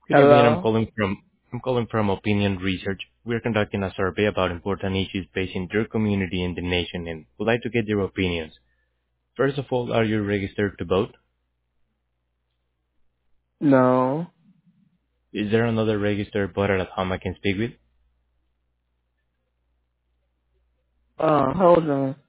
Good evening. Hello? I'm calling from Opinion Research. We're conducting a survey about important issues facing your community and the nation, and would like to get your opinions. First of all, are you registered to vote? No. Is there another registered voter at home I can speak with? Hold on.